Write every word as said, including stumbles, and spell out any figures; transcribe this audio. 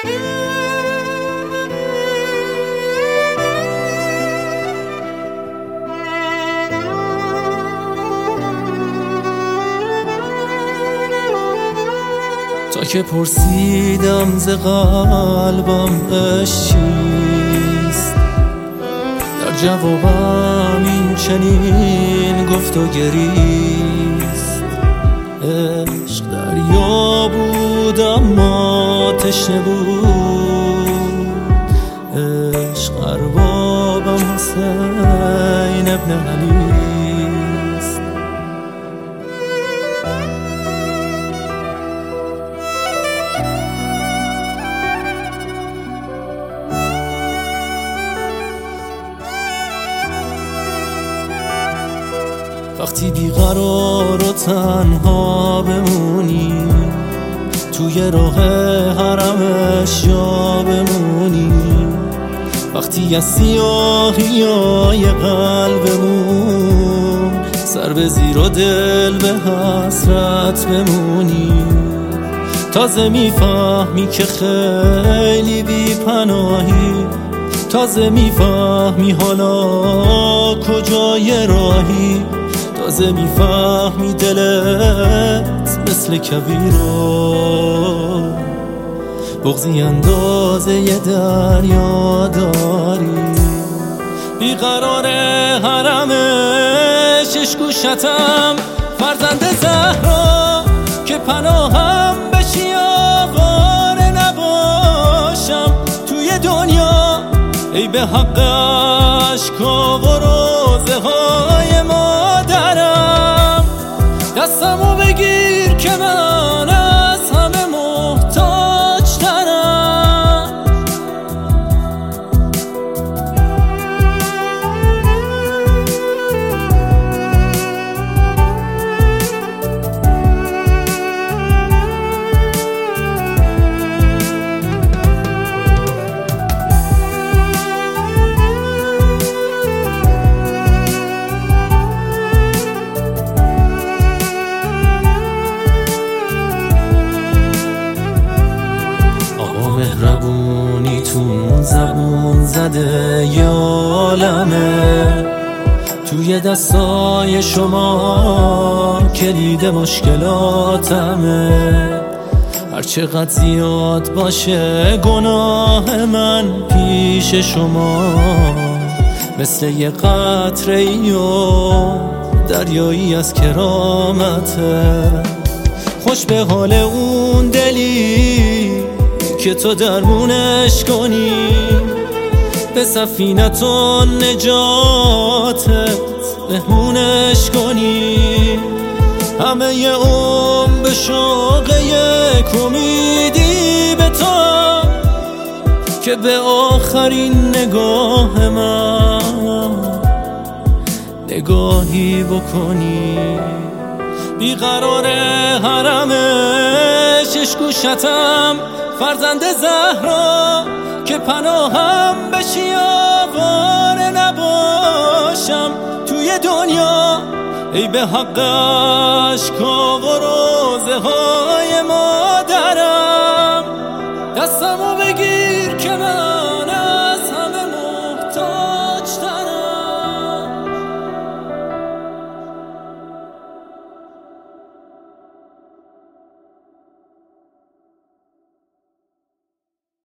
تا که پرسیدم ز قلبم عشق چیست، در جوابم این چنین گفت و گریست. عشق دریا بود اما تشنه بود، عشق اربابم حسین ابن علیست. وقتی بیقرار و تنها بمونی، توی راه حرمش جا بمونی، وقتی از سیاهی های قلبمون سر به زیر و دل به حسرت بمونی، تازه میفهمی که خیلی بی پناهی، تازه میفهمی حالا کجای راهی، تازه میفهمی دلت مثل کویرو بغضی اندازه ی دریا داری. بیقرار حرمش اشکوشتم فرزند زهرا، که پناهم بشی آواره نباشم توی دنیا، ای به حق اشکا و روزه های مادرم. دستمو بگیر که من از همه محتاج ترم. مهربونی تون زبون زده ی عالمه، توی دستای شما کلید مشکلاتمه. هر چقدر زیاد باشه گناه من پیش شما، مثل یه قطره ای و دریایی از کرامته. خوش به حال اون دلی که تو درمونش کنی، به سفینت و نجاتت مهمونش کنی. همه ی عمر به شوق یک امیدی به تو، که به آخرین نگاه من نگاهی بکنی. بیقرار حرمش اشکوشتم فرزند زهرا، که پناهم بشی آواره نباشم توی دنیا، ای به حق اشکا و روزه ها